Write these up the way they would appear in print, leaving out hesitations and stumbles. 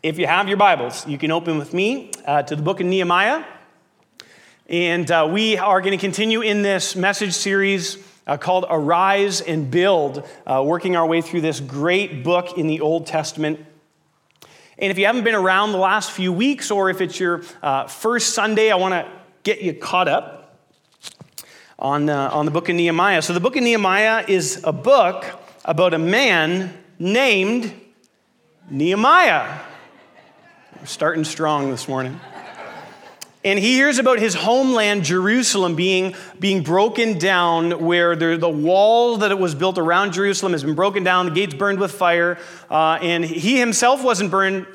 If you have your Bibles, you can open with me to the book of Nehemiah. And we are going to continue in this message series called Arise and Build, working our way through this great book in the Old Testament. And if you haven't been around the last few weeks, or if it's your first Sunday, I want to get you caught up on the book of Nehemiah. So the book of Nehemiah is a book about a man named Nehemiah. We're starting strong this morning. And he hears about his homeland, Jerusalem, being broken down, where the wall that it was built around Jerusalem has been broken down, the gates burned with fire, and he himself wasn't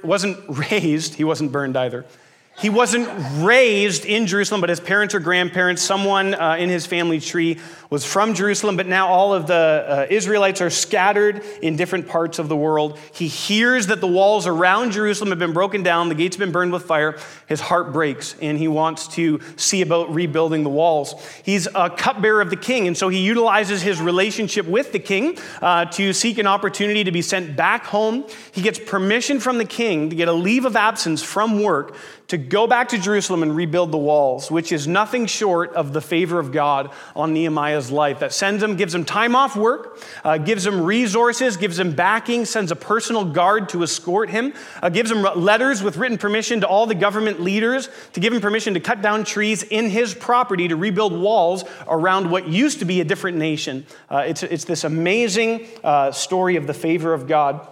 raised. He wasn't burned either. He wasn't raised in Jerusalem, but his parents or grandparents, someone in his family tree was from Jerusalem, but now all of the Israelites are scattered in different parts of the world. He hears that the walls around Jerusalem have been broken down, the gates have been burned with fire. His heart breaks, and he wants to see about rebuilding the walls. He's a cupbearer of the king, and so he utilizes his relationship with the king to seek an opportunity to be sent back home. He gets permission from the king to get a leave of absence from work to go back to Jerusalem and rebuild the walls, which is nothing short of the favor of God on Nehemiah's life. That gives him time off work, gives him resources, gives him backing, sends a personal guard to escort him, gives him letters with written permission to all the government leaders to give him permission to cut down trees in his property to rebuild walls around what used to be a different nation. It's this amazing story of the favor of God.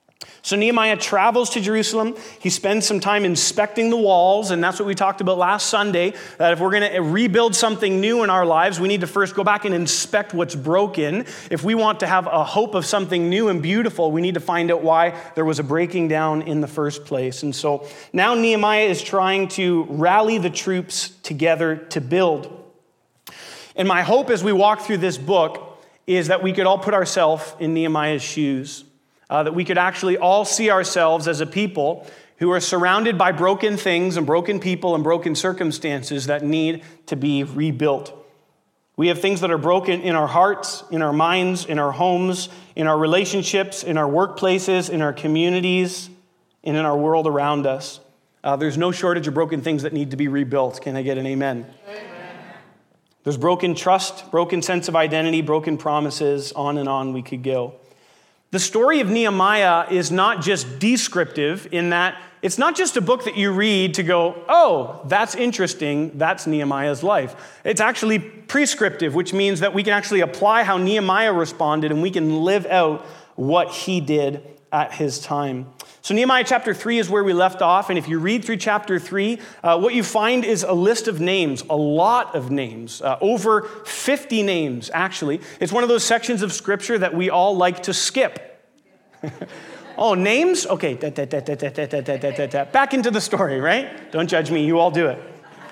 So Nehemiah travels to Jerusalem. He spends some time inspecting the walls, and that's what we talked about last Sunday, that if we're going to rebuild something new in our lives, we need to first go back and inspect what's broken. If we want to have a hope of something new and beautiful, we need to find out why there was a breaking down in the first place. And so now Nehemiah is trying to rally the troops together to build. And my hope as we walk through this book is that we could all put ourselves in Nehemiah's shoes. That we could actually all see ourselves as a people who are surrounded by broken things and broken people and broken circumstances that need to be rebuilt. We have things that are broken in our hearts, in our minds, in our homes, in our relationships, in our workplaces, in our communities, and in our world around us. There's no shortage of broken things that need to be rebuilt. Can I get an amen? Amen. There's broken trust, broken sense of identity, broken promises, on and on we could go. The story of Nehemiah is not just descriptive in that it's not just a book that you read to go, oh, that's interesting, that's Nehemiah's life. It's actually prescriptive, which means that we can actually apply how Nehemiah responded and we can live out what he did at his time. So Nehemiah chapter 3 is where we left off, and if you read through chapter 3, what you find is a list of names, a lot of names, over 50 names, actually. It's one of those sections of Scripture that we all like to skip. Oh, names? Okay, back into the story, right? Don't judge me, you all do it.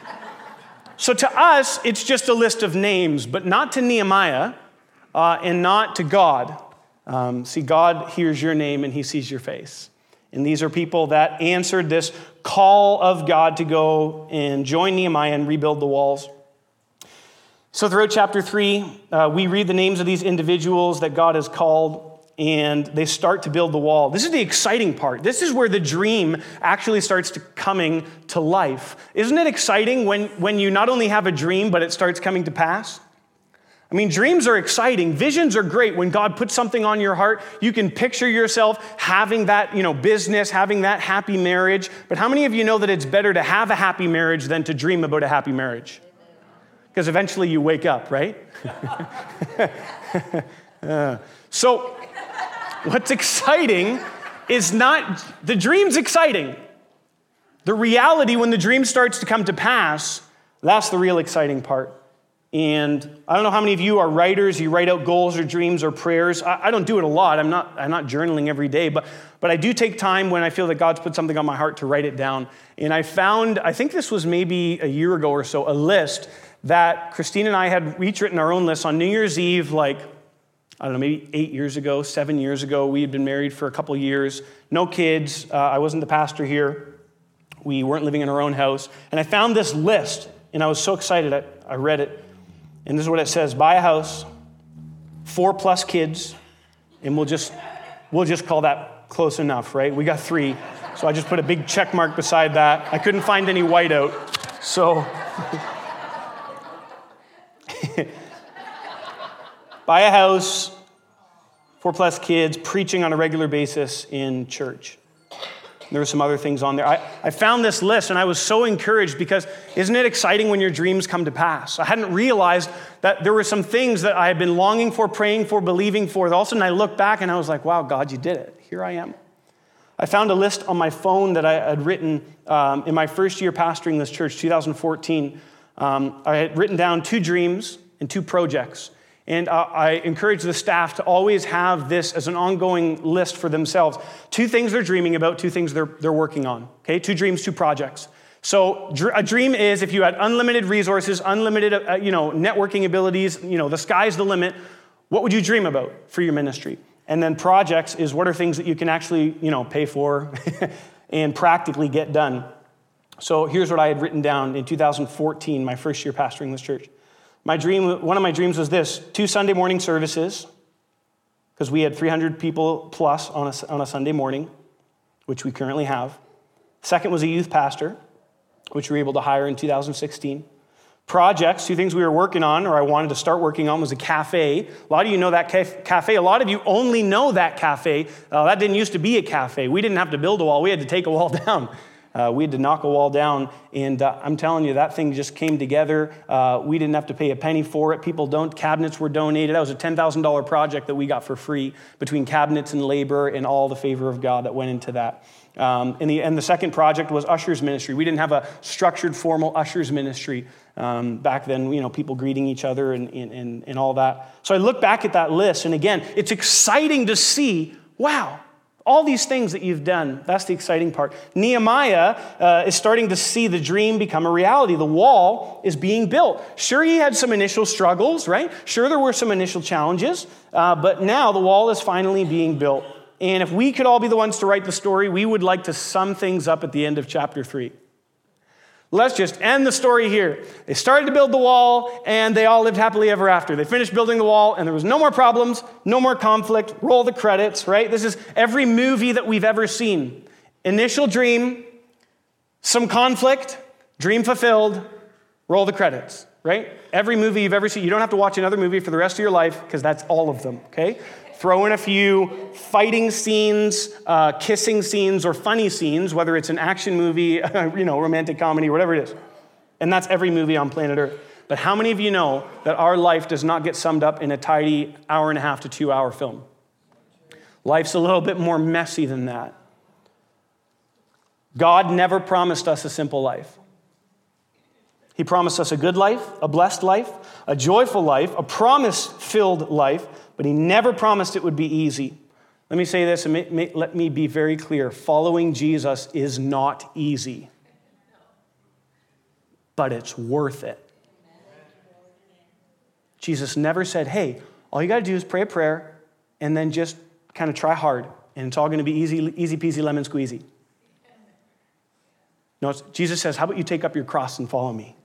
So to us, it's just a list of names, but not to Nehemiah and not to God. See, God hears your name and he sees your face. And these are people that answered this call of God to go and join Nehemiah and rebuild the walls. So throughout chapter 3, we read the names of these individuals that God has called, and they start to build the wall. This is the exciting part. This is where the dream actually starts coming to life. Isn't it exciting when you not only have a dream, but it starts coming to pass? I mean, dreams are exciting. Visions are great. When God puts something on your heart, you can picture yourself having that, business, having that happy marriage. But how many of you know that it's better to have a happy marriage than to dream about a happy marriage? Because eventually you wake up, right? So what's exciting is not, the dream's exciting. The reality when the dream starts to come to pass, that's the real exciting part. And I don't know how many of you are writers, you write out goals or dreams or prayers. I don't do it a lot. I'm not journaling every day, but I do take time when I feel that God's put something on my heart to write it down. And I found, I think this was maybe a year ago or so, a list that Christine and I had each written our own list on New Year's Eve, maybe 8 years ago, 7 years ago. We had been married for a couple years, no kids. I wasn't the pastor here. We weren't living in our own house. And I found this list, and I was so excited. I read it. And this is what it says: buy a house, 4+ kids, and we'll just call that close enough, right? We got 3. So I just put a big check mark beside that. I couldn't find any whiteout. So buy a house, 4+ kids, preaching on a regular basis in church. There were some other things on there. I found this list and I was so encouraged because isn't it exciting when your dreams come to pass? I hadn't realized that there were some things that I had been longing for, praying for, believing for. All of a sudden I looked back and I was like, wow, God, you did it. Here I am. I found a list on my phone that I had written in my first year pastoring this church, 2014. I had written down 2 dreams and 2 projects. And I encourage the staff to always have this as an ongoing list for themselves. 2 things they're dreaming about, 2 things they're working on. Okay, 2 dreams, 2 projects. So a dream is if you had unlimited resources, unlimited networking abilities, the sky's the limit, what would you dream about for your ministry? And then projects is what are things that you can actually pay for and practically get done. So here's what I had written down in 2014, my first year pastoring this church. One of my dreams was this: 2 Sunday morning services, because we had 300 people plus on a Sunday morning, which we currently have. Second was a youth pastor, which we were able to hire in 2016. Projects, 2 things we were working on, or I wanted to start working on, was a cafe. A lot of you know that cafe. A lot of you only know that cafe. That didn't used to be a cafe. We didn't have to build a wall. We had to take a wall down. We had to knock a wall down, and I'm telling you, that thing just came together. We didn't have to pay a penny for it. Cabinets were donated. That was a $10,000 project that we got for free between cabinets and labor and all the favor of God that went into that. And the second project was ushers ministry. We didn't have a structured, formal ushers ministry back then. People greeting each other and all that. So I look back at that list, and again, it's exciting to see. Wow. All these things that you've done, that's the exciting part. Nehemiah is starting to see the dream become a reality. The wall is being built. Sure, he had some initial struggles, right? Sure, there were some initial challenges, but now the wall is finally being built. And if we could all be the ones to write the story, we would like to sum things up at the end of chapter 3. Let's just end the story here. They started to build the wall, and they all lived happily ever after. They finished building the wall, and there was no more problems, no more conflict. Roll the credits, right? This is every movie that we've ever seen. Initial dream, some conflict, dream fulfilled, roll the credits, right? Every movie you've ever seen. You don't have to watch another movie for the rest of your life, because that's all of them, okay? Throw in a few fighting scenes, kissing scenes, or funny scenes, whether it's an action movie, romantic comedy, whatever it is. And that's every movie on planet Earth. But how many of you know that our life does not get summed up in a tidy 1.5 to 2 hour film? Life's a little bit more messy than that. God never promised us a simple life. He promised us a good life, a blessed life, a joyful life, a promise-filled life, but he never promised it would be easy. Let me say this, and let me be very clear. Following Jesus is not easy, but it's worth it. Jesus never said, hey, all you got to do is pray a prayer and then just kind of try hard, and it's all going to be easy peasy lemon squeezy. No, Jesus says, how about you take up your cross and follow me?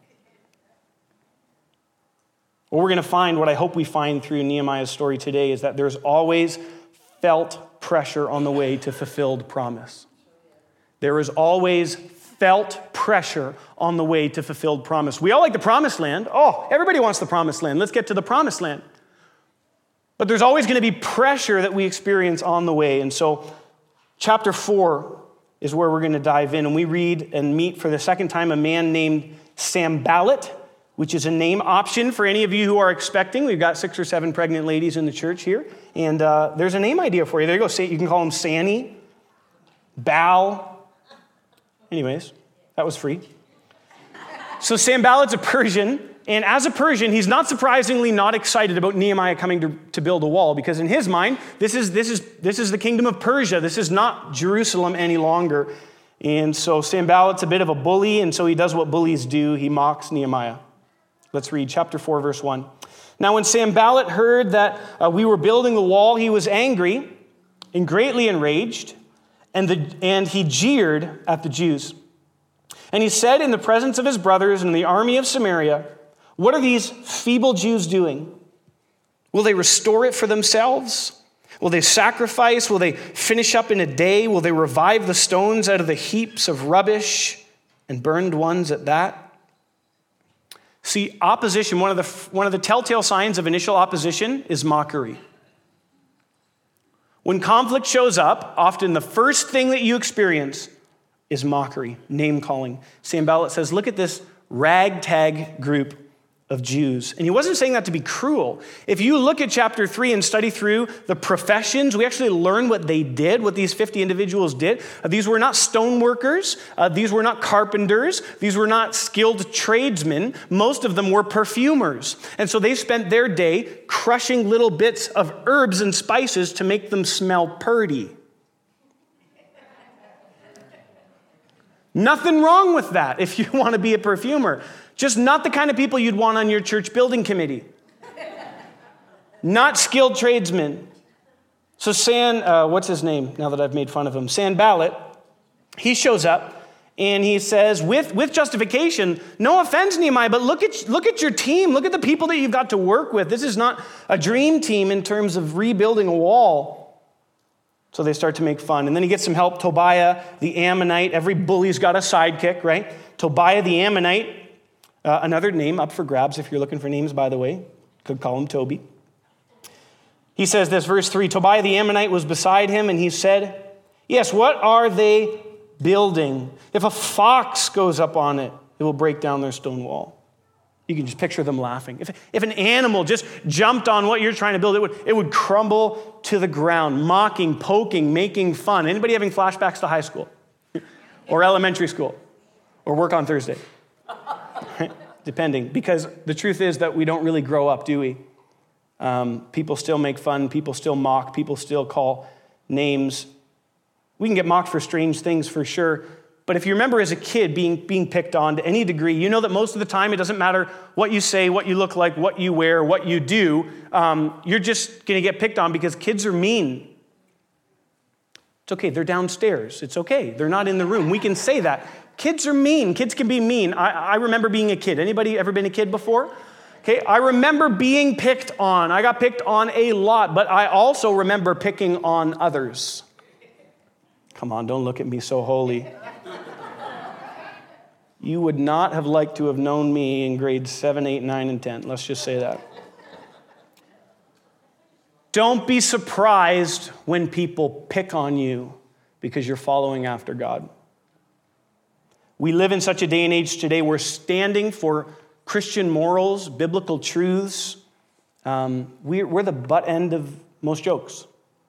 What we're going to find, what I hope we find through Nehemiah's story today, is that there's always felt pressure on the way to fulfilled promise. There is always felt pressure on the way to fulfilled promise. We all like the promised land. Oh, everybody wants the promised land. Let's get to the promised land. But there's always going to be pressure that we experience on the way. And so chapter 4 is where we're going to dive in. And we read and meet for the second time a man named Sanballat, which is a name option for any of you who are expecting. We've got 6 or 7 pregnant ladies in the church here. And there's a name idea for you. There you go. You can call him Sanny, Bal. Anyways, that was free. So Sanballat's a Persian. And as a Persian, he's not surprisingly not excited about Nehemiah coming to build a wall, because in his mind, this is the kingdom of Persia. This is not Jerusalem any longer. And so Sanballat's a bit of a bully, and so he does what bullies do. He mocks Nehemiah. Let's read chapter 4, verse 1. Now when Sanballat heard that we were building the wall, he was angry and greatly enraged, and he jeered at the Jews. And he said in the presence of his brothers and the army of Samaria, what are these feeble Jews doing? Will they restore it for themselves? Will they sacrifice? Will they finish up in a day? Will they revive the stones out of the heaps of rubbish and burned ones at that? See, opposition, one of the telltale signs of initial opposition is mockery. When conflict shows up, often the first thing that you experience is mockery, name-calling. Sanballat says, look at this ragtag group of Jews. And he wasn't saying that to be cruel. If you look at chapter 3 and study through the professions, we actually learn what they did, what these 50 individuals did. These were not stoneworkers. These were not carpenters. These were not skilled tradesmen. Most of them were perfumers. And so they spent their day crushing little bits of herbs and spices to make them smell purty. Nothing wrong with that if you want to be a perfumer. Just not the kind of people you'd want on your church building committee. Not skilled tradesmen. So what's his name now that I've made fun of him? Sanballat, he shows up and he says, with justification, no offense, Nehemiah, but look at your team. Look at the people that you've got to work with. This is not a dream team in terms of rebuilding a wall. So they start to make fun. And then he gets some help. Tobiah, the Ammonite. Every bully's got a sidekick, right? Tobiah, the Ammonite. Another name up for grabs if you're looking for names, by the way. Could call him Toby. He says this, verse 3, Tobiah the Ammonite was beside him, and he said, yes, what are they building? If a fox goes up on it, it will break down their stone wall. You can just picture them laughing. If an animal just jumped on what you're trying to build, it would crumble to the ground, mocking, poking, making fun. Anybody having flashbacks to high school? Or elementary school? Or work on Thursday? Depending, because the truth is that we don't really grow up, do we? People still make fun, people still mock, people still call names. We can get mocked for strange things for sure, but if you remember as a kid being picked on to any degree, you know that most of the time it doesn't matter what you say, what you look like, what you wear, what you do, you're just going to get picked on because kids are mean. It's okay, they're downstairs. It's okay, they're not in the room. We can say that. Kids are mean. Kids can be mean. I remember being a kid. Anybody ever been a kid before? Okay, I remember being picked on. I got picked on a lot, but I also remember picking on others. Come on, don't look at me so holy. You would not have liked to have known me in grades 7, 8, 9, and 10. Let's just say that. Don't be surprised when people pick on you because you're following after God. We live in such a day and age today where standing for Christian morals, biblical truths, we're the butt end of most jokes.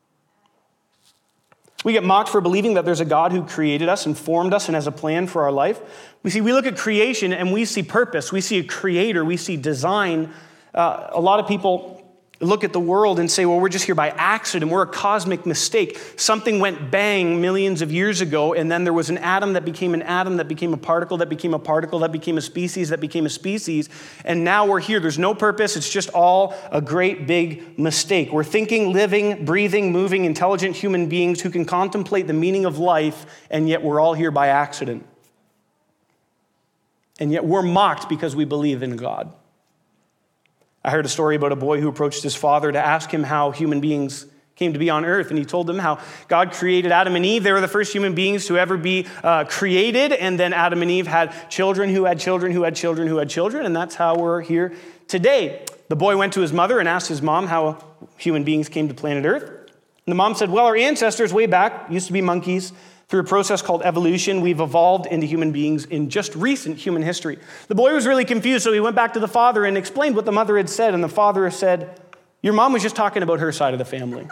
We get mocked for believing that there's a God who created us and formed us and has a plan for our life. We look at creation and we see purpose. We see a creator. We see design. A lot of people look at the world and say, well, we're just here by accident. We're a cosmic mistake. Something went bang millions of years ago, and then there was an atom that became an atom that became a particle that became a particle that became a species that became a species, and now we're here. There's no purpose. It's just all a great big mistake. We're thinking, living, breathing, moving, intelligent human beings who can contemplate the meaning of life, and yet we're all here by accident. And yet we're mocked because we believe in God. I heard a story about a boy who approached his father to ask him how human beings came to be on earth. And he told them how God created Adam and Eve. They were the first human beings to ever be created. And then Adam and Eve had children who had children who had children who had children. And that's how we're here today. The boy went to his mother and asked his mom how human beings came to planet Earth. And the mom said, well, our ancestors way back used to be monkeys. Through a process called evolution, we've evolved into human beings in just recent human history. The boy was really confused, so he went back to the father and explained what the mother had said, and the father said, your mom was just talking about her side of the family.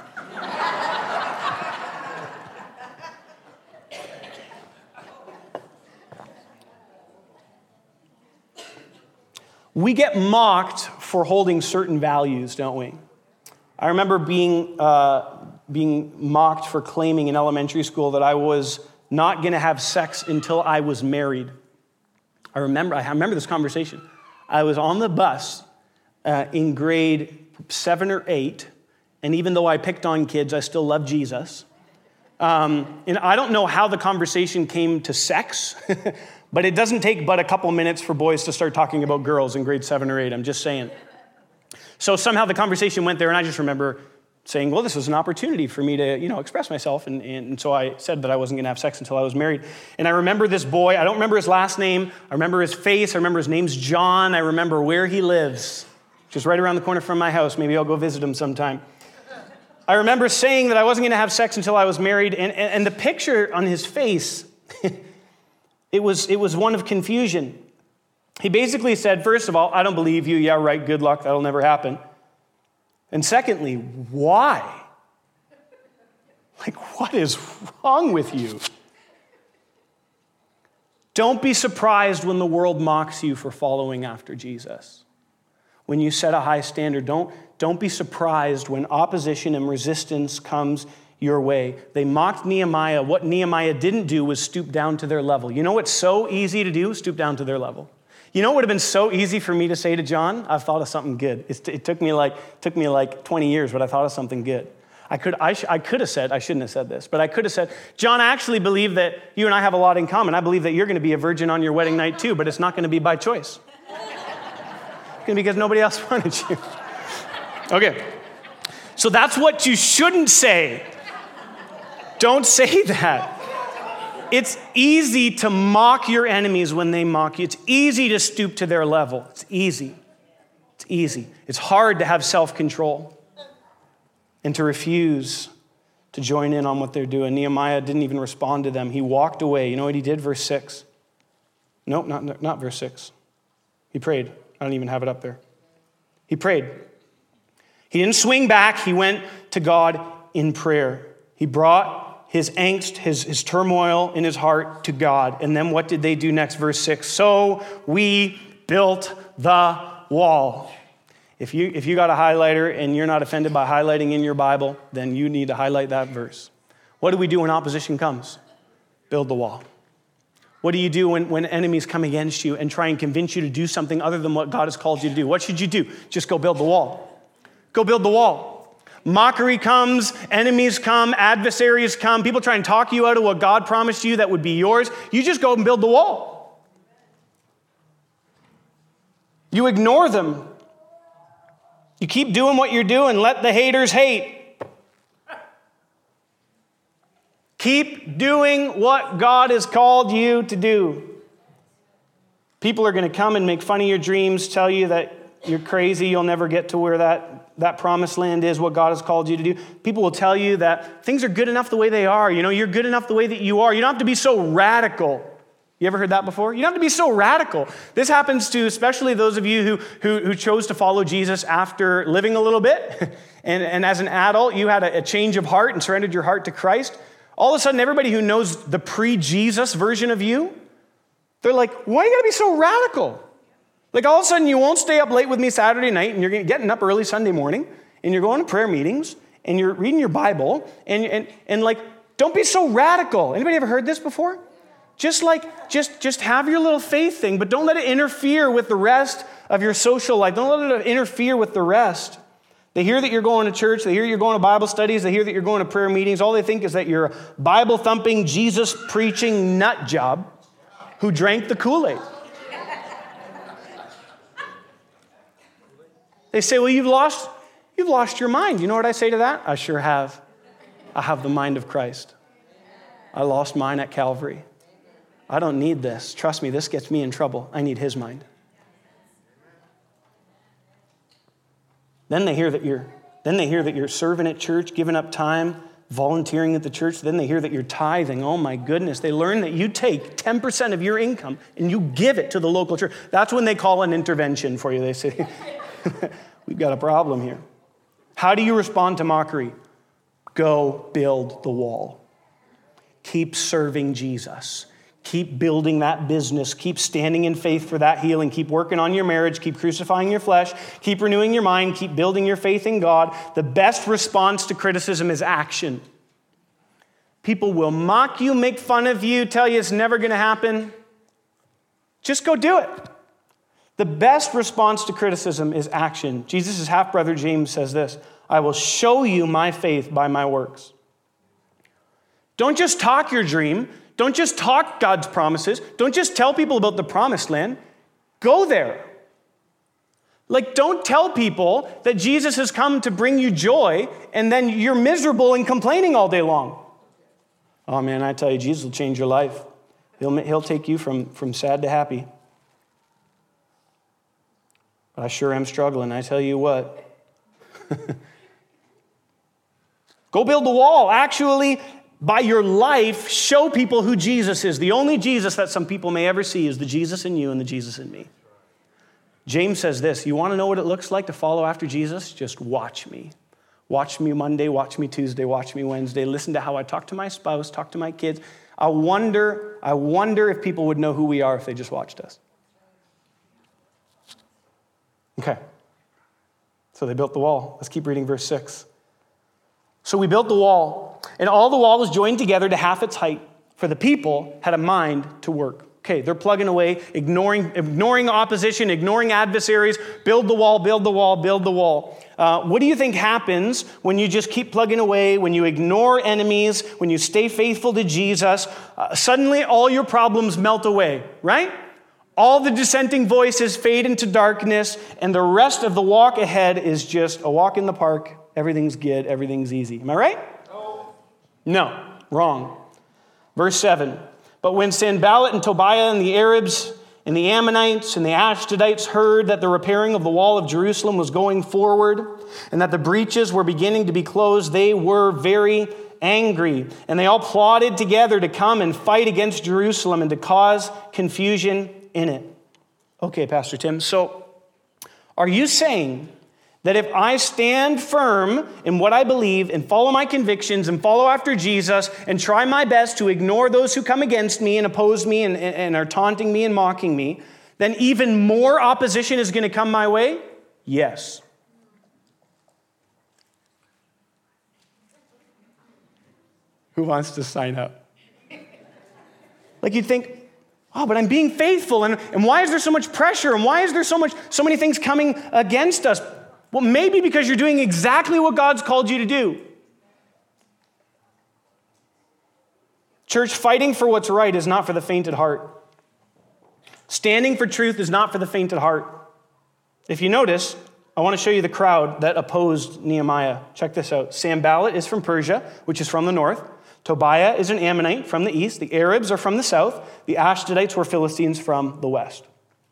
We get mocked for holding certain values, don't we? I remember being mocked for claiming in elementary school that I was not going to have sex until I was married. I remember this conversation. I was on the bus in grade 7 or 8, and even though I picked on kids, I still love Jesus. And I don't know how the conversation came to sex, but it doesn't take but a couple minutes for boys to start talking about girls in grade 7 or 8. I'm just saying. So somehow the conversation went there, and I just remember saying, well, this was an opportunity for me to, express myself. And so I said that I wasn't going to have sex until I was married. And I remember this boy. I don't remember his last name. I remember his face. I remember his name's John. I remember where he lives, just right around the corner from my house. Maybe I'll go visit him sometime. I remember saying that I wasn't going to have sex until I was married. And the picture on his face, it was one of confusion. He basically said, first of all, I don't believe you. Yeah, right. Good luck. That'll never happen. And secondly, why? Like, what is wrong with you? Don't be surprised when the world mocks you for following after Jesus. When you set a high standard, don't be surprised when opposition and resistance comes your way. They mocked Nehemiah. What Nehemiah didn't do was stoop down to their level. You know what's so easy to do? Stoop down to their level. You know what would have been so easy for me to say to John? I've thought of something good. It took me like 20 years, but I thought of something good. I could have said, I shouldn't have said this, but I could have said, John, I actually believe that you and I have a lot in common. I believe that you're going to be a virgin on your wedding night too, but it's not going to be by choice. It's going to be because nobody else wanted you. Okay. So that's what you shouldn't say. Don't say that. It's easy to mock your enemies when they mock you. It's easy to stoop to their level. It's easy. It's easy. It's hard to have self-control and to refuse to join in on what they're doing. Nehemiah didn't even respond to them. He walked away. You know what he did? Verse 6. Nope, not verse 6. He prayed. I don't even have it up there. He prayed. He didn't swing back. He went to God in prayer. He brought his angst, his turmoil in his heart to God. And then what did they do next? Verse 6. So we built the wall. If you got a highlighter and you're not offended by highlighting in your Bible, then you need to highlight that verse. What do we do when opposition comes? Build the wall. What do you do when enemies come against you and try and convince you to do something other than what God has called you to do? What should you do? Just go build the wall. Go build the wall. Mockery comes, enemies come, adversaries come. People try and talk you out of what God promised you that would be yours. You just go and build the wall. You ignore them. You keep doing what you're doing. Let the haters hate. Keep doing what God has called you to do. People are going to come and make fun of your dreams, tell you that you're crazy, you'll never get to where that promised land is, what God has called you to do. People will tell you that things are good enough the way they are. You know, you're good enough the way that you are. You don't have to be so radical. You ever heard that before? You don't have to be so radical. This happens to especially those of you who chose to follow Jesus after living a little bit. And as an adult, you had a change of heart and surrendered your heart to Christ. All of a sudden, everybody who knows the pre-Jesus version of you, they're like, why you got to be so radical? Like all of a sudden, you won't stay up late with me Saturday night, and you're getting up early Sunday morning, and you're going to prayer meetings, and you're reading your Bible, and like, don't be so radical. Anybody ever heard this before? Just have your little faith thing, but don't let it interfere with the rest of your social life. Don't let it interfere with the rest. They hear that you're going to church. They hear you're going to Bible studies. They hear that you're going to prayer meetings. All they think is that you're a Bible-thumping, Jesus-preaching nut job who drank the Kool-Aid. They say, well, you've lost your mind. You know what I say to that? I sure have. I have the mind of Christ. I lost mine at Calvary. I don't need this. Trust me, this gets me in trouble. I need his mind. Then they hear that you're serving at church, giving up time, volunteering at the church. Then they hear that you're tithing. Oh my goodness. They learn that you take 10% of your income and you give it to the local church. That's when they call an intervention for you. They say, we've got a problem here. How do you respond to mockery? Go build the wall. Keep serving Jesus. Keep building that business. Keep standing in faith for that healing. Keep working on your marriage. Keep crucifying your flesh. Keep renewing your mind. Keep building your faith in God. The best response to criticism is action. People will mock you, make fun of you, tell you it's never going to happen. Just go do it. The best response to criticism is action. Jesus' half-brother James says this, I will show you my faith by my works. Don't just talk your dream. Don't just talk God's promises. Don't just tell people about the promised land. Go there. Like, don't tell people that Jesus has come to bring you joy and then you're miserable and complaining all day long. Oh man, I tell you, Jesus will change your life. He'll take you from sad to happy. But I sure am struggling, I tell you what. Go build the wall. Actually, by your life, show people who Jesus is. The only Jesus that some people may ever see is the Jesus in you and the Jesus in me. James says this, you want to know what it looks like to follow after Jesus? Just watch me. Watch me Monday, watch me Tuesday, watch me Wednesday. Listen to how I talk to my spouse, talk to my kids. I wonder if people would know who we are if they just watched us. Okay. So they built the wall. Let's keep reading verse 6. So we built the wall, and all the wall was joined together to half its height, for the people had a mind to work. Okay, they're plugging away, ignoring opposition, ignoring adversaries. Build the wall, build the wall, build the wall. What do you think happens when you just keep plugging away, when you ignore enemies, when you stay faithful to Jesus? Suddenly all your problems melt away, right? All the dissenting voices fade into darkness, and the rest of the walk ahead is just a walk in the park. Everything's good, everything's easy. Am I right? No, wrong. Verse 7. But when Sanballat and Tobiah and the Arabs and the Ammonites and the Ashdodites heard that the repairing of the wall of Jerusalem was going forward and that the breaches were beginning to be closed, they were very angry. And they all plotted together to come and fight against Jerusalem and to cause confusion in it. Okay, Pastor Tim, so are you saying that if I stand firm in what I believe and follow my convictions and follow after Jesus and try my best to ignore those who come against me and oppose me and are taunting me and mocking me, then even more opposition is going to come my way? Yes. Who wants to sign up? Like you'd think, oh, but I'm being faithful, and why is there so much pressure, and why is there so many things coming against us? Well, maybe because you're doing exactly what God's called you to do. Church, fighting for what's right is not for the faint at heart. Standing for truth is not for the faint at heart. If you notice, I want to show you the crowd that opposed Nehemiah. Check this out. Sanballat is from Persia, which is from the north. Tobiah is an Ammonite from the east. The Arabs are from the south. The Ashdodites were Philistines from the west.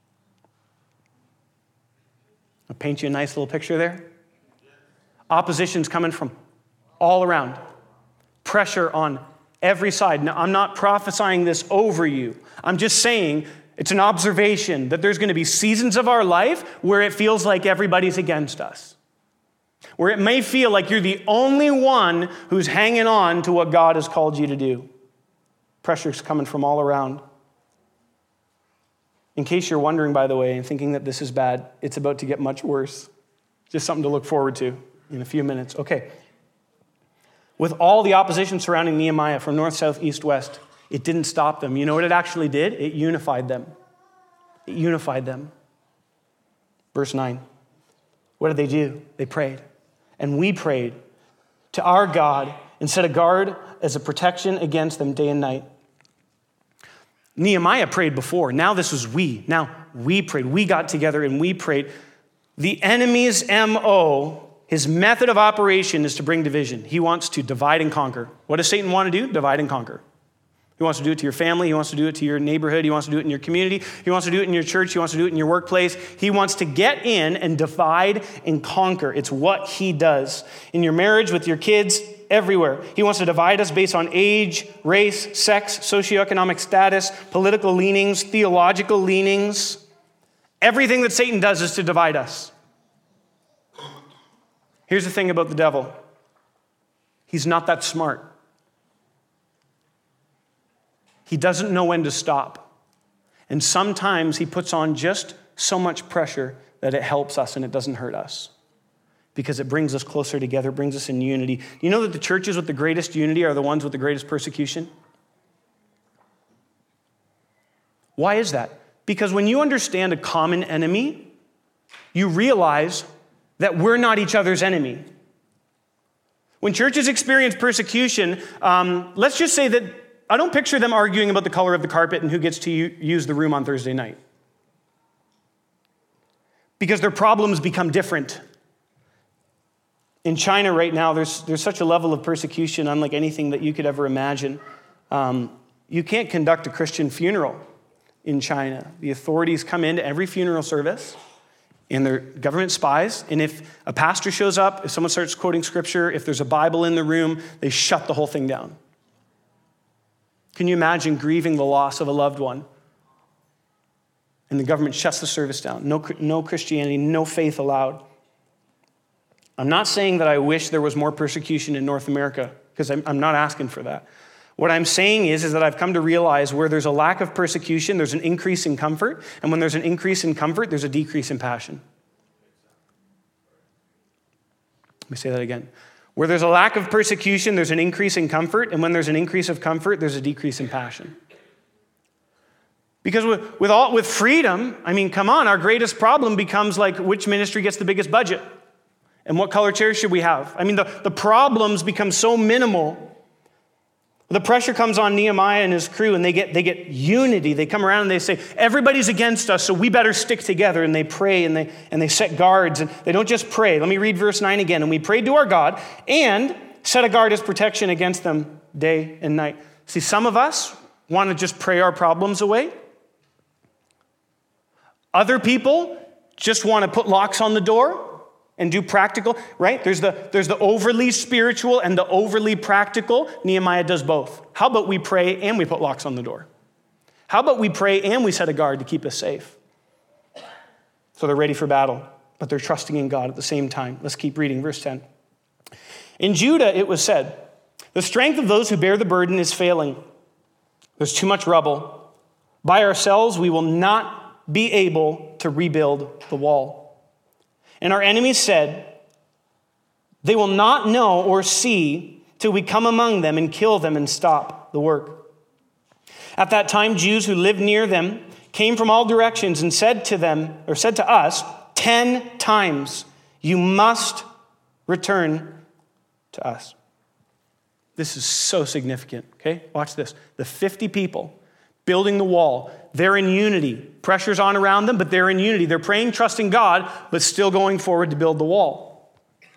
I'll paint you a nice little picture there. Opposition's coming from all around. Pressure on every side. Now, I'm not prophesying this over you. I'm just saying it's an observation that there's going to be seasons of our life where it feels like everybody's against us. Where it may feel like you're the only one who's hanging on to what God has called you to do. Pressure's coming from all around. In case you're wondering, by the way, and thinking that this is bad, it's about to get much worse. Just something to look forward to in a few minutes. Okay. With all the opposition surrounding Nehemiah from north, south, east, west, it didn't stop them. You know what it actually did? It unified them. It unified them. Verse 9. What did they do? They prayed. And we prayed to our God and set a guard as a protection against them day and night. Nehemiah prayed before. Now this was we. Now we prayed. We got together and we prayed. The enemy's MO, his method of operation is to bring division. He wants to divide and conquer. What does Satan want to do? Divide and conquer. He wants to do it to your family. He wants to do it to your neighborhood. He wants to do it in your community. He wants to do it in your church. He wants to do it in your workplace. He wants to get in and divide and conquer. It's what he does. In your marriage, with your kids, everywhere. He wants to divide us based on age, race, sex, socioeconomic status, political leanings, theological leanings. Everything that Satan does is to divide us. Here's the thing about the devil. He's not that smart. He doesn't know when to stop. And sometimes he puts on just so much pressure that it helps us and it doesn't hurt us. Because it brings us closer together, brings us in unity. You know that the churches with the greatest unity are the ones with the greatest persecution? Why is that? Because when you understand a common enemy, you realize that we're not each other's enemy. When churches experience persecution, let's just say that I don't picture them arguing about the color of the carpet and who gets to use the room on Thursday night. because their problems become different. In China right now, there's such a level of persecution unlike anything that you could ever imagine. You can't conduct a Christian funeral in China. The authorities come into every funeral service, and they're government spies. And if a pastor shows up, if someone starts quoting scripture, if there's a Bible in the room, they shut the whole thing down. Can you imagine grieving the loss of a loved one? And the government shuts the service down. No Christianity, no faith allowed. I'm not saying that I wish there was more persecution in North America, because I'm not asking for that. What I'm saying is that I've come to realize where there's a lack of persecution, there's an increase in comfort. And when there's an increase in comfort, there's a decrease in passion. Let me say that again. Where there's a lack of persecution, there's an increase in comfort. And when there's an increase of comfort, there's a decrease in passion. Because with freedom, I mean, come on, our greatest problem becomes like which ministry gets the biggest budget and what color chairs should we have. I mean, the problems become so minimal. The pressure comes on Nehemiah and his crew, and they get unity. They come around and they say, everybody's against us, so we better stick together. And they pray and they set guards. And they don't just pray. Let me read verse 9 again. And we prayed to our God and set a guard as protection against them day and night. See, some of us want to just pray our problems away. Other people just want to put locks on the door and do practical, right? There's the overly spiritual and the overly practical. Nehemiah does both. How about we pray and we put locks on the door? How about we pray and we set a guard to keep us safe? So they're ready for battle, but they're trusting in God at the same time. Let's keep reading, verse 10. In Judah it was said, the strength of those who bear the burden is failing. There's too much rubble. By ourselves we will not be able to rebuild the wall. And our enemies said, they will not know or see till we come among them and kill them and stop the work. At that time, Jews who lived near them came from all directions and said to us 10 times, you must return to us. This is so significant, okay? Watch this. The 50 people building the wall, they're in unity. Pressure's on around them, but they're in unity. They're praying, trusting God, but still going forward to build the wall.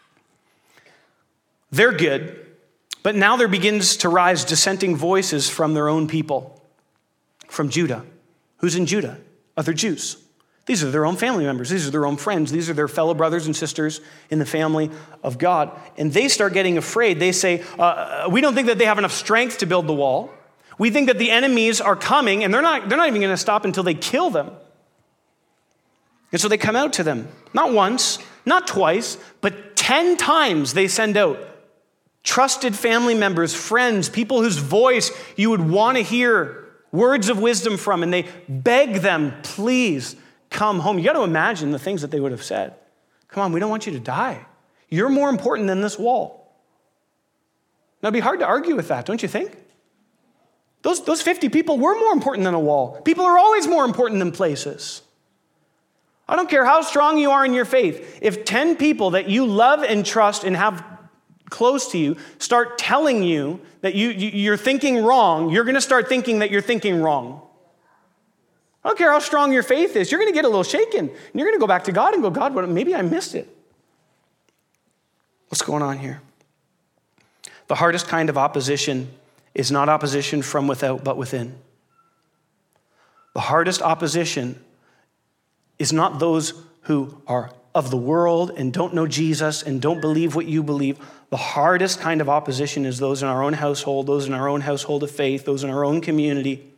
They're good, but now there begins to rise dissenting voices from their own people, from Judah. Who's in Judah? Other Jews. These are their own family members. These are their own friends. These are their fellow brothers and sisters in the family of God. And they start getting afraid. They say, we don't think that they have enough strength to build the wall. We think that the enemies are coming, and they're not even going to stop until they kill them. And so they come out to them. Not once, not twice, but 10 times they send out trusted family members, friends, people whose voice you would want to hear words of wisdom from, and they beg them, please come home. You got to imagine the things that they would have said. Come on, we don't want you to die. You're more important than this wall. Now, it'd be hard to argue with that, don't you think? Those 50 people were more important than a wall. People are always more important than places. I don't care how strong you are in your faith. If 10 people that you love and trust and have close to you start telling you that you're thinking wrong, you're going to start thinking that you're thinking wrong. I don't care how strong your faith is. You're going to get a little shaken. And you're going to go back to God and go, God, maybe I missed it. What's going on here? The hardest kind of opposition is not opposition from without, but within. The hardest opposition is not those who are of the world and don't know Jesus and don't believe what you believe. The hardest kind of opposition is those in our own household, those in our own household of faith, those in our own community.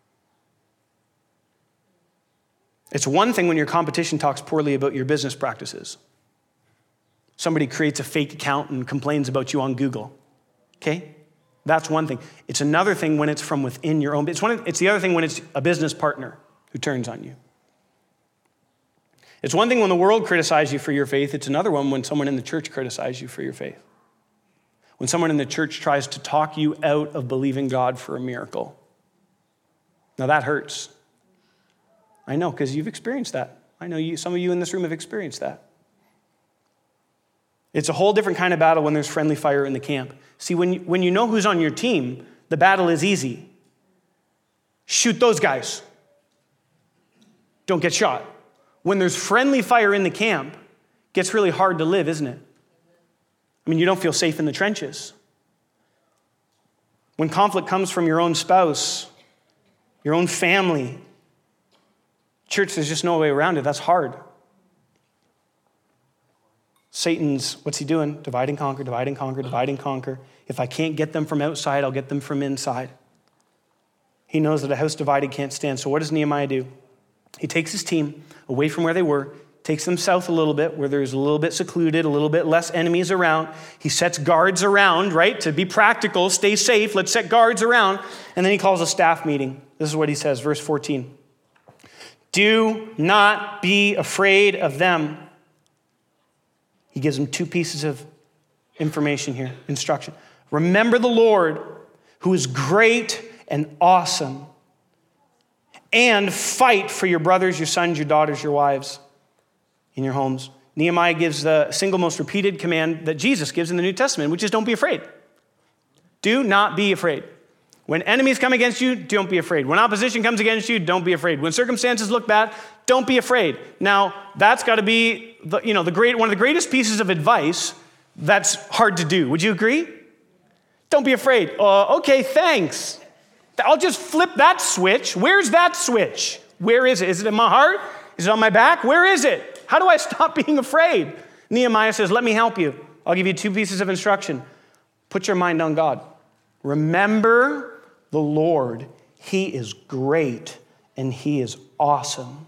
It's one thing when your competition talks poorly about your business practices. Somebody creates a fake account and complains about you on Google. Okay? That's one thing. It's another thing when it's from within your own. It's the other thing when it's a business partner who turns on you. It's one thing when the world criticizes you for your faith. It's another one when someone in the church criticizes you for your faith. When someone in the church tries to talk you out of believing God for a miracle. Now that hurts. I know, because you've experienced that. I know some of you in this room have experienced that. It's a whole different kind of battle when there's friendly fire in the camp. See, when you know who's on your team, the battle is easy. Shoot those guys. Don't get shot. when there's friendly fire in the camp, it gets really hard to live, isn't it? I mean, you don't feel safe in the trenches. When conflict comes from your own spouse, your own family, church, there's just no way around it. That's hard. Satan's, what's he doing? Divide and conquer, divide and conquer, divide and conquer. If I can't get them from outside, I'll get them from inside. He knows that a house divided can't stand. So what does Nehemiah do? He takes his team away from where they were, takes them south a little bit, where there's a little bit secluded, a little bit less enemies around. He sets guards around, right? To be practical, stay safe, let's set guards around. And then he calls a staff meeting. This is what he says, verse 14. Do not be afraid of them. He gives them 2 pieces of information here, instruction. Remember the Lord, who is great and awesome, and fight for your brothers, your sons, your daughters, your wives, in your homes. Nehemiah gives the single most repeated command that Jesus gives in the New Testament, which is don't be afraid. Do not be afraid. When enemies come against you, don't be afraid. When opposition comes against you, don't be afraid. When circumstances look bad, don't be afraid. Now, that's got to be one of the greatest pieces of advice that's hard to do. Would you agree? Don't be afraid. Okay, thanks. I'll just flip that switch. Where's that switch? Where is it? Is it in my heart? Is it on my back? Where is it? How do I stop being afraid? Nehemiah says, let me help you. I'll give you 2 pieces of instruction. Put your mind on God. Remember the Lord. He is great and he is awesome.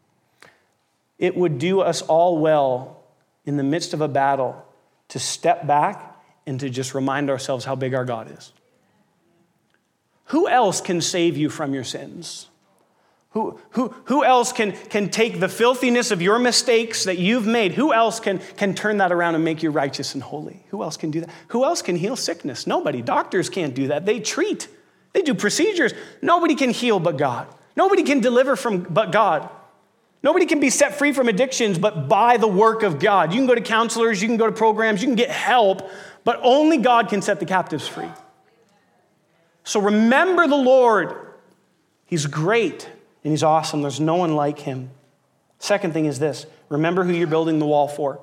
It would do us all well in the midst of a battle to step back and to just remind ourselves how big our God is. Who else can save you from your sins? Who else can take the filthiness of your mistakes that you've made? Who else can turn that around and make you righteous and holy? Who else can do that? Who else can heal sickness? Nobody. Doctors can't do that. They treat. They do procedures. Nobody can heal but God. Nobody can deliver but God. Nobody can be set free from addictions but by the work of God. You can go to counselors, you can go to programs, you can get help, but only God can set the captives free. So remember the Lord. He's great. And he's awesome. There's no one like him. Second thing is this. Remember who you're building the wall for.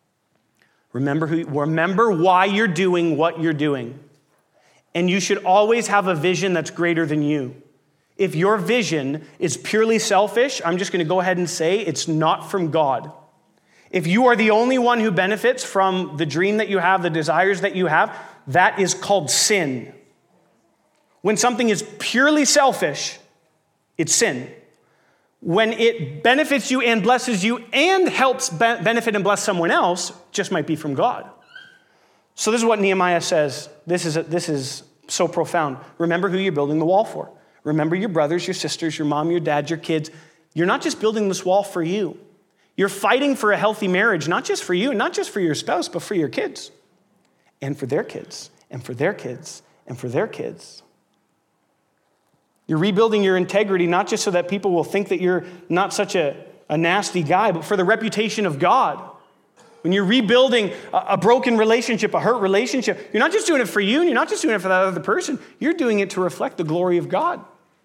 Remember why you're doing what you're doing. And you should always have a vision that's greater than you. If your vision is purely selfish, I'm just going to go ahead and say it's not from God. If you are the only one who benefits from the dream that you have, the desires that you have, that is called sin. When something is purely selfish, it's sin. When it benefits you and blesses you and helps benefit and bless someone else, just might be from God. So this is what Nehemiah says. This is so profound. Remember who you're building the wall for. Remember your brothers, your sisters, your mom, your dad, your kids. You're not just building this wall for you. You're fighting for a healthy marriage, not just for you, not just for your spouse, but for your kids. And for their kids, and for their kids, and for their kids. You're rebuilding your integrity, not just so that people will think that you're not such a nasty guy, but for the reputation of God. When you're rebuilding a broken relationship, a hurt relationship, you're not just doing it for you, and you're not just doing it for that other person. You're doing it to reflect the glory of God.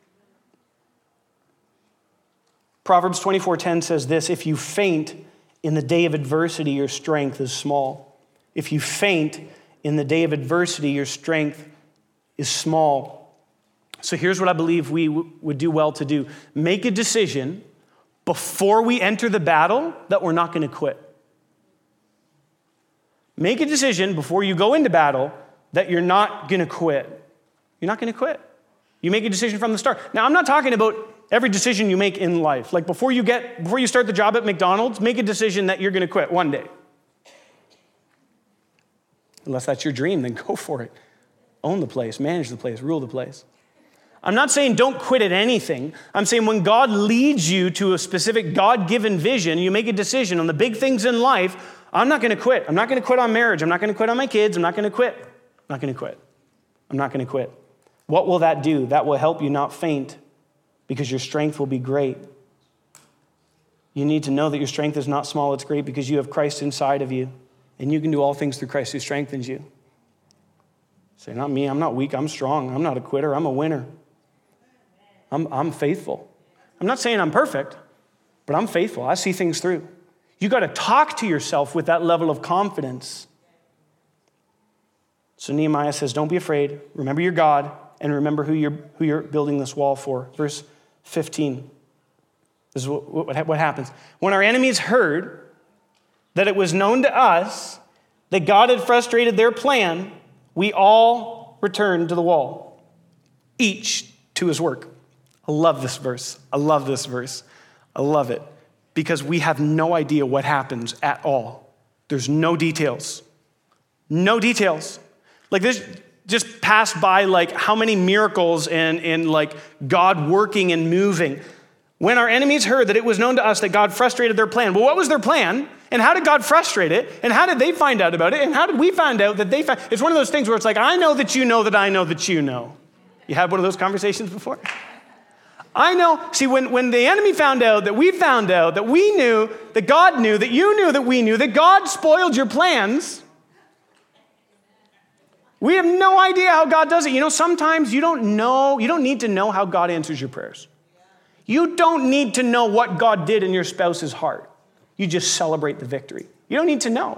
Proverbs 24:10 says this, if you faint in the day of adversity, your strength is small. If you faint in the day of adversity, your strength is small. So here's what I believe we would do well to do. Make a decision before we enter the battle that we're not going to quit. Make a decision before you go into battle that you're not going to quit. You're not going to quit. You make a decision from the start. Now, I'm not talking about every decision you make in life. Like before you start the job at McDonald's, make a decision that you're going to quit one day. Unless that's your dream, then go for it. Own the place, manage the place, rule the place. I'm not saying don't quit at anything. I'm saying when God leads you to a specific God-given vision, you make a decision on the big things in life, I'm not going to quit. I'm not going to quit on marriage. I'm not going to quit on my kids. I'm not going to quit. I'm not going to quit. I'm not going to quit. What will that do? That will help you not faint because your strength will be great. You need to know that your strength is not small, it's great because you have Christ inside of you and you can do all things through Christ who strengthens you. Say, not me, I'm not weak, I'm strong. I'm not a quitter, I'm a winner. I'm faithful. I'm not saying I'm perfect. but I'm faithful. I see things through. You got to talk to yourself with that level of confidence. So Nehemiah says, don't be afraid. Remember your God and remember who you're building this wall for. Verse 15. This is what happens. When our enemies heard that it was known to us that God had frustrated their plan, we all returned to the wall, each to his work. I love this verse. I love this verse. I love it because we have no idea what happens at all. There's no details. No details. Like this just passed by like how many miracles and like God working and moving. When our enemies heard that it was known to us that God frustrated their plan. Well, what was their plan? And how did God frustrate it? And how did they find out about it? And how did we find out that they found? It's one of those things where it's like, I know that you know that I know that you know. You had one of those conversations before? I know. See, when the enemy found out, that we knew, that God knew, that you knew, that we knew, that God spoiled your plans, we have no idea how God does it. You know, sometimes you don't need to know how God answers your prayers. You don't need to know what God did in your spouse's heart. You just celebrate the victory. You don't need to know.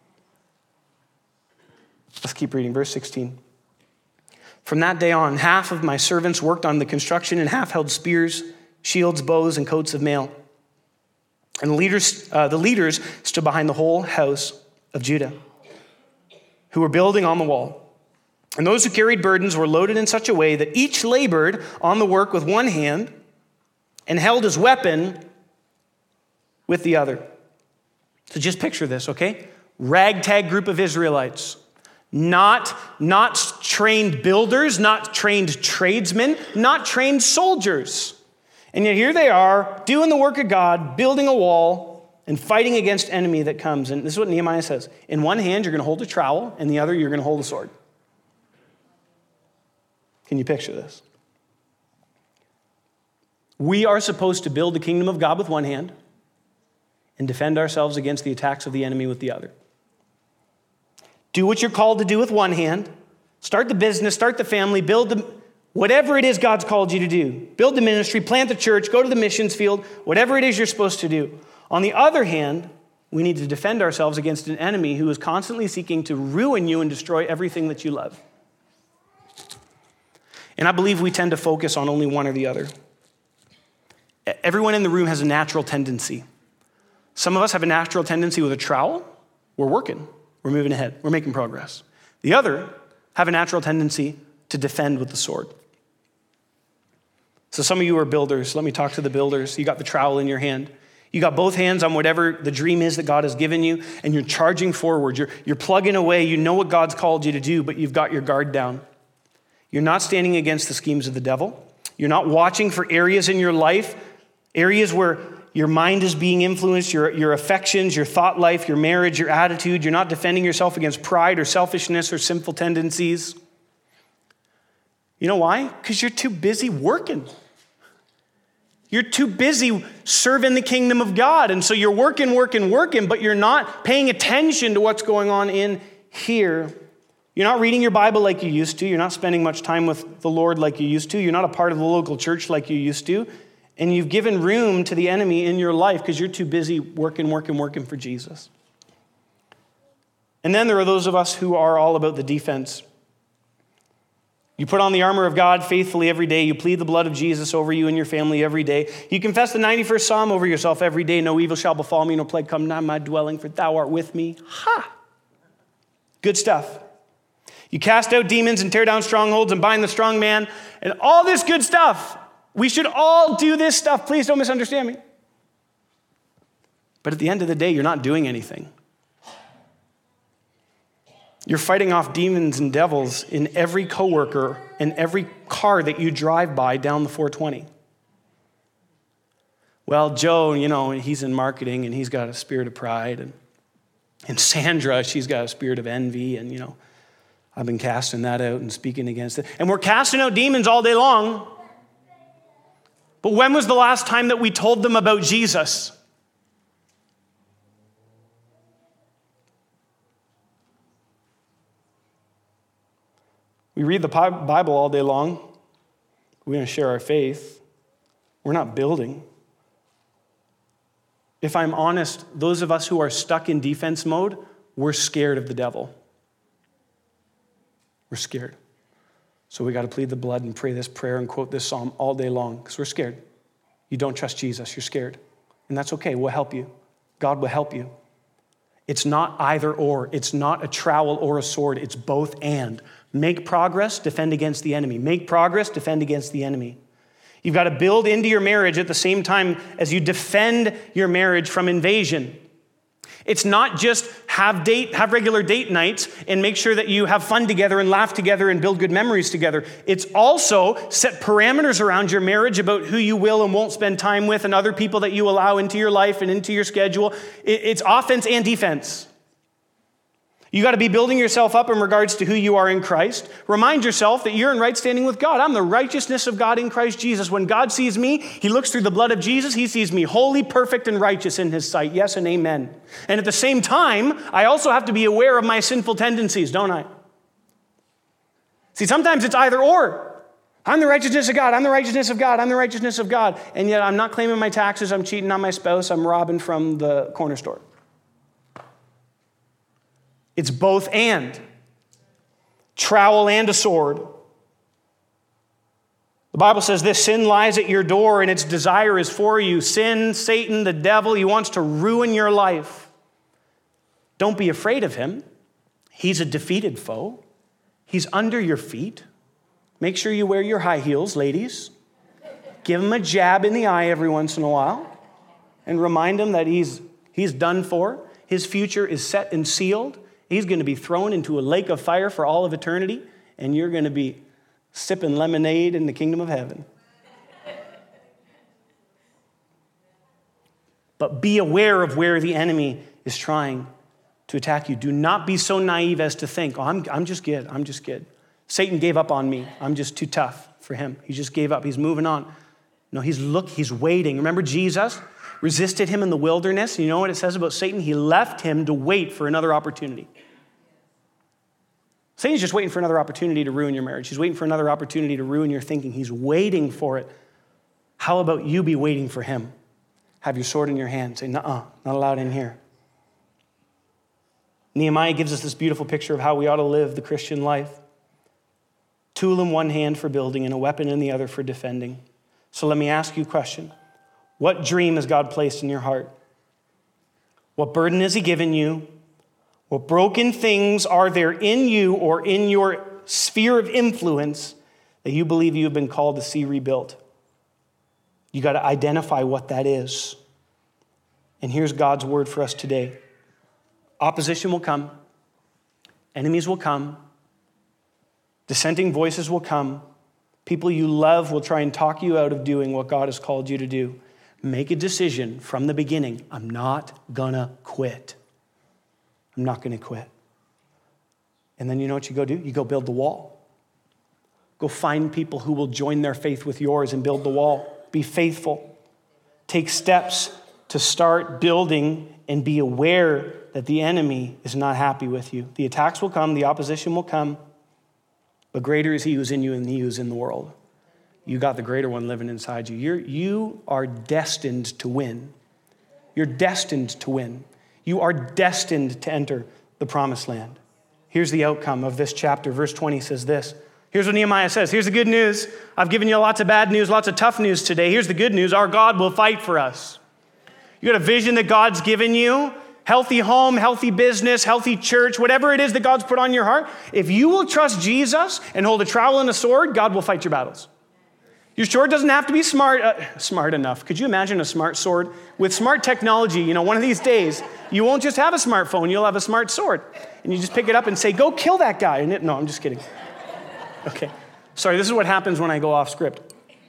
Let's keep reading. Verse 16. From that day on, half of my servants worked on the construction and half held spears, shields, bows, and coats of mail. And the leaders stood behind the whole house of Judah, who were building on the wall. And those who carried burdens were loaded in such a way that each labored on the work with one hand and held his weapon with the other. So just picture this, okay? Ragtag group of Israelites. Not trained builders, not trained tradesmen, not trained soldiers. And yet here they are doing the work of God, building a wall and fighting against enemy that comes. And this is what Nehemiah says. In one hand, you're going to hold a trowel, and the other, you're going to hold a sword. Can you picture this? We are supposed to build the kingdom of God with one hand and defend ourselves against the attacks of the enemy with the other. Do what you're called to do with one hand. Start the business, start the family, whatever it is God's called you to do. Build the ministry, plant the church, go to the missions field, whatever it is you're supposed to do. On the other hand, we need to defend ourselves against an enemy who is constantly seeking to ruin you and destroy everything that you love. And I believe we tend to focus on only one or the other. Everyone in the room has a natural tendency. Some of us have a natural tendency with a trowel. We're working. We're moving ahead. We're making progress. The other have a natural tendency to defend with the sword. So some of you are builders. Let me talk to the builders. You got the trowel in your hand. You got both hands on whatever the dream is that God has given you, and you're charging forward. You're plugging away. You know what God's called you to do, but you've got your guard down. You're not standing against the schemes of the devil. You're not watching for areas in your life, areas where your mind is being influenced, your affections, your thought life, your marriage, your attitude. You're not defending yourself against pride or selfishness or sinful tendencies. You know why? Because you're too busy working. You're too busy serving the kingdom of God. And so you're working, but you're not paying attention to what's going on in here. You're not reading your Bible like you used to. You're not spending much time with the Lord like you used to. You're not a part of the local church like you used to. And you've given room to the enemy in your life because you're too busy working for Jesus. And then there are those of us who are all about the defense. You put on the armor of God faithfully every day. You plead the blood of Jesus over you and your family every day. You confess the 91st Psalm over yourself every day. No evil shall befall me, no plague come nigh my dwelling, for thou art with me. Ha! Good stuff. You cast out demons and tear down strongholds and bind the strong man and all this good stuff. We should all do this stuff. Please don't misunderstand me. But at the end of the day, you're not doing anything. You're fighting off demons and devils in every coworker and every car that you drive by down the 420. Well, Joe, he's in marketing and he's got a spirit of pride. And Sandra, she's got a spirit of envy. And, I've been casting that out and speaking against it. And we're casting out demons all day long. But when was the last time that we told them about Jesus? We read the Bible all day long. We're going to share our faith. We're not building. if I'm honest, those of us who are stuck in defense mode, we're scared of the devil. We're scared. So we got to plead the blood and pray this prayer and quote this psalm all day long because we're scared. You don't trust Jesus, you're scared. And that's okay, we'll help you. God will help you. It's not either or. It's not a trowel or a sword. It's both and. Make progress, defend against the enemy. Make progress, defend against the enemy. You've got to build into your marriage at the same time as you defend your marriage from invasion. It's not just have regular date nights and make sure that you have fun together and laugh together and build good memories together. It's also set parameters around your marriage about who you will and won't spend time with and other people that you allow into your life and into your schedule. It's offense and defense. You got to be building yourself up in regards to who you are in Christ. Remind yourself that you're in right standing with God. I'm the righteousness of God in Christ Jesus. When God sees me, he looks through the blood of Jesus. He sees me holy, perfect, and righteous in his sight. Yes and amen. And at the same time, I also have to be aware of my sinful tendencies, don't I? See, sometimes it's either or. I'm the righteousness of God. I'm the righteousness of God. I'm the righteousness of God. And yet I'm not claiming my taxes. I'm cheating on my spouse. I'm robbing from the corner store. It's both and. Trowel and a sword. The Bible says this: sin lies at your door and its desire is for you. Sin, Satan, the devil, he wants to ruin your life. Don't be afraid of him. He's a defeated foe. He's under your feet. Make sure you wear your high heels, ladies. Give him a jab in the eye every once in a while and remind him that he's done for. His future is set and sealed. He's going to be thrown into a lake of fire for all of eternity, and you're going to be sipping lemonade in the kingdom of heaven. But be aware of where the enemy is trying to attack you. Do not be so naive as to think, I'm just good. I'm just good. Satan gave up on me. I'm just too tough for him. He just gave up. He's moving on. No, he's waiting. Remember Jesus resisted him in the wilderness? You know what it says about Satan? He left him to wait for another opportunity. Satan's just waiting for another opportunity to ruin your marriage. He's waiting for another opportunity to ruin your thinking. He's waiting for it. How about you be waiting for him? Have your sword in your hand. Say, nuh-uh, not allowed in here. Nehemiah gives us this beautiful picture of how we ought to live the Christian life. Tool in one hand for building and a weapon in the other for defending. So let me ask you a question. What dream has God placed in your heart? What burden has he given you? What broken things are there in you or in your sphere of influence that you believe you have been called to see rebuilt? You got to identify what that is. And here's God's word for us today. Opposition will come. Enemies will come. Dissenting voices will come. People you love will try and talk you out of doing what God has called you to do. Make a decision from the beginning. I'm not gonna quit. I'm not gonna quit. And then you know what you go do? You go build the wall. Go find people who will join their faith with yours and build the wall. Be faithful. Take steps to start building and be aware that the enemy is not happy with you. The attacks will come, the opposition will come, but greater is he who's in you than he who's in the world. You got the greater one living inside you. You are destined to win. You're destined to win. You are destined to enter the promised land. Here's the outcome of this chapter. Verse 20 says this. Here's what Nehemiah says. Here's the good news. I've given you lots of bad news, lots of tough news today. Here's the good news. Our God will fight for us. You got a vision that God's given you. Healthy home, healthy business, healthy church, whatever it is that God's put on your heart. If you will trust Jesus and hold a trowel and a sword, God will fight your battles. Your sword doesn't have to be smart enough. Could you imagine a smart sword? With smart technology, one of these days, you won't just have a smartphone, you'll have a smart sword. And you just pick it up and say, go kill that guy. No, I'm just kidding. Okay. Sorry, this is what happens when I go off script.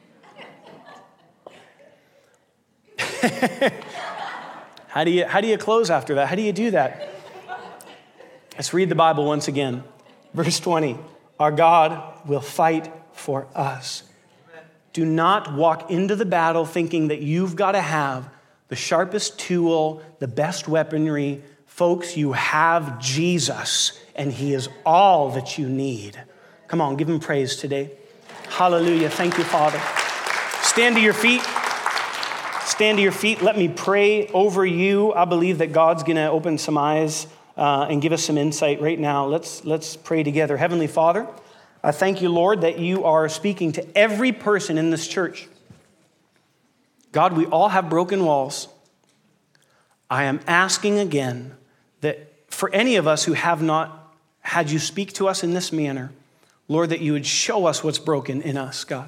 How do you close after that? How do you do that? Let's read the Bible once again. Verse 20. Our God will fight for us. Do not walk into the battle thinking that you've got to have the sharpest tool, the best weaponry. Folks, you have Jesus, and he is all that you need. Come on, give him praise today. Hallelujah. Thank you, Father. Stand to your feet. stand to your feet. Let me pray over you. I believe that God's going to open some eyes and give us some insight right now. Let's pray together. Heavenly Father, I thank you, Lord, that you are speaking to every person in this church. God, we all have broken walls. I am asking again that for any of us who have not had you speak to us in this manner, Lord, that you would show us what's broken in us, God.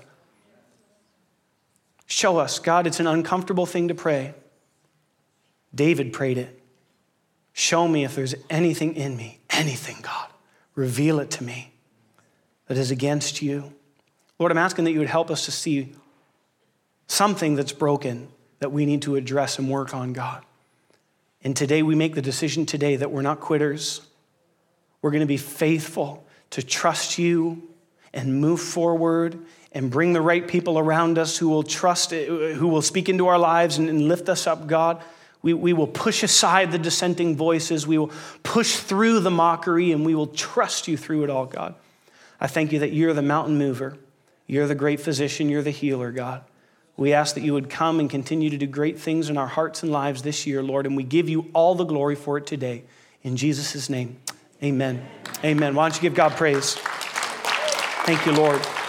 Show us, God, it's an uncomfortable thing to pray. David prayed it. Show me if there's anything in me, anything, God. Reveal it to me that is against you. Lord, I'm asking that you would help us to see something that's broken that we need to address and work on, God. And today we make the decision today that we're not quitters. We're going to be faithful to trust you and move forward and bring the right people around us who will trust, who will speak into our lives and lift us up, God. We will push aside the dissenting voices. We will push through the mockery, and we will trust you through it all, God. I thank you that you're the mountain mover. You're the great physician. You're the healer, God. We ask that you would come and continue to do great things in our hearts and lives this year, Lord, and we give you all the glory for it today. In Jesus' name, amen. Amen. Why don't you give God praise? Thank you, Lord.